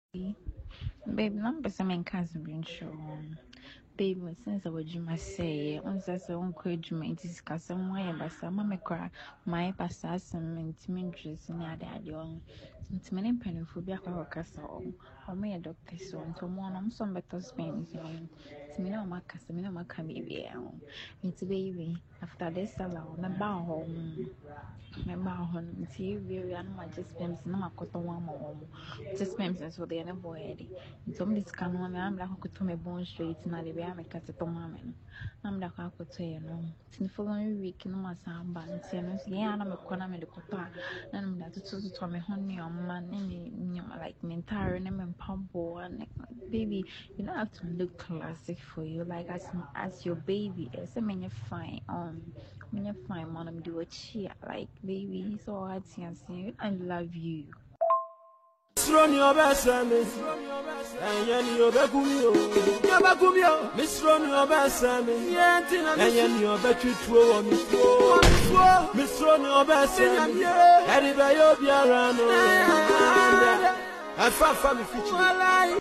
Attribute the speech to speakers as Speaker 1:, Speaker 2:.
Speaker 1: Babe, number some cousin being show. Babe, since I would you must say, on says I won't quit you, it is cousin, why, but some may cry, my passassin, interest in the idea. Since many penny for be a castle, or may a doctor so, and to one on some better spins, to me no my cousin, no my baby. It's baby, after this allow, my bow home. Remember hon nti we anu ma just pems na makoto one more just pems so they na boy edi nti om this kan one am la koto me bone straight na de be am ka to mama no na am da ka koto ye no nti following week no ma samba nti no so ya na me kona me de koto na am da to me hon ni amma ni like me entire na me pampo and baby you don't have to look classic for you like as your baby it's a me fine when you find one of do a cheer like baby he's all hard to see I love you.
Speaker 2: Run your best, and your begumio, Miss Run your best, and your better throw me. Miss Run your best, and by your piano. I found family feature.